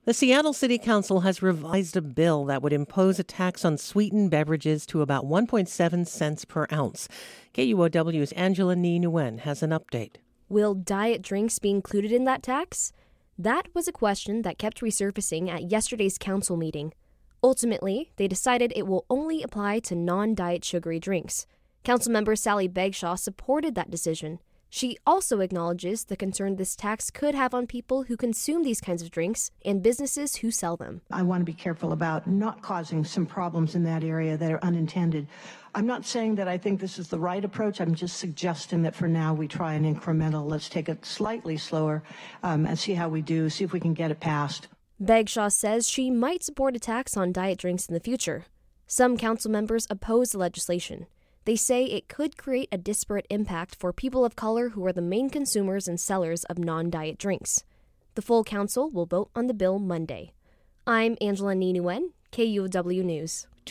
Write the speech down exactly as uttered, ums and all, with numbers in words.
The Seattle City Council has revised a bill that would impose a tax on sweetened beverages to about one point seven cents per ounce. K U O W's Angela Ni Nguyen has an update. Will diet drinks be included in that tax? That was a question that kept resurfacing at yesterday's council meeting. Ultimately, they decided it will only apply to non-diet sugary drinks. Councilmember Sally Bagshaw supported that decision. She also acknowledges the concern this tax could have on people who consume these kinds of drinks and businesses who sell them. I want to be careful about not causing some problems in that area that are unintended. I'm not saying that I think this is the right approach. I'm just suggesting that for now we try an incremental. Let's take it slightly slower um, and see how we do, see if we can get it passed. Bagshaw says she might support a tax on diet drinks in the future. Some council members oppose the legislation. They say it could create a disparate impact for people of color who are the main consumers and sellers of non-diet drinks. The full council will vote on the bill Monday. I'm Angela Ni Nguyen, K U O W News.